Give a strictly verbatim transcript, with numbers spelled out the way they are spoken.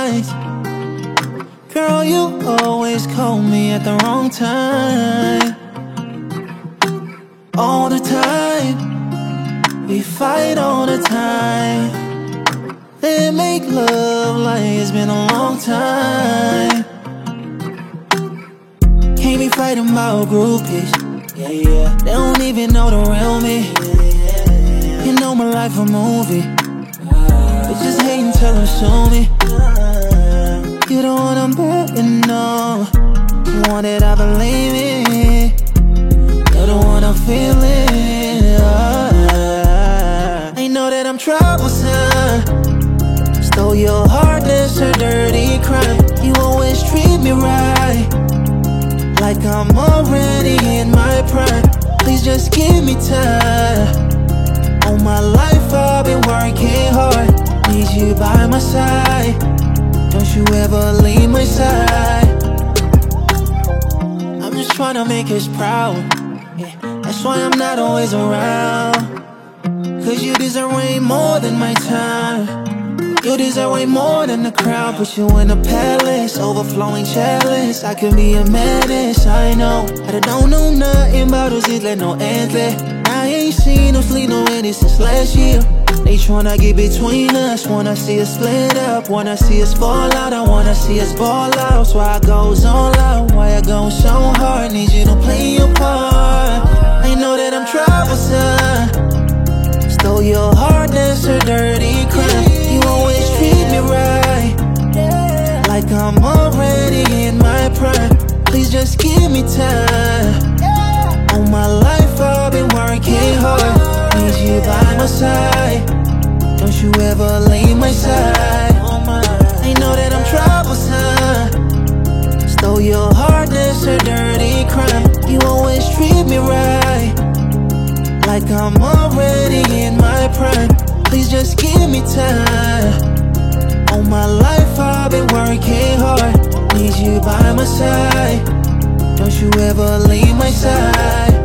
nights. Girl, you always call me at the wrong time. All the time, we fight all the time. They make love like it's been a long time. Can't be fighting about groupies, yeah, yeah. They don't even know the real me. You know my life a movie. Bitches hating till they show me. You the one I'm betting on. You want it, I believe it. You're the one I'm feeling. I know that I'm troublesome. Stole your heart, that's a dirty crime. You always treat me right, like I'm already in my prime. Please just give me time. All my life I've been working hard. Need you by my side. Don't you ever leave my side. I'm just tryna make us proud, yeah. That's why I'm not always around. Cause you deserve way more than my time. You deserve way more than the crowd. Put you in a palace, overflowing chalice. I can be a menace, I know. I don't know nothing about those things like no antler. I ain't seen no sleep, no ending since last year. They tryna get between us, wanna see us split up, wanna see us fall out, I wanna see us ball out. So I goes all out, why I go so hard, need you to play your part. I know that I'm troublesome. Stole your heart, that's a dirty crime. You always treat me right, like I'm already in my prime. Please just give me time. All my life I've been working hard. Need you by my side. Don't you ever leave my side. I know that I'm troublesome. Stole your heart, that's a dirty crime. You always treat me right, like I'm already in my prime. Please just give me time. All my life I've been working hard. Need you by my side. Don't you ever leave my side.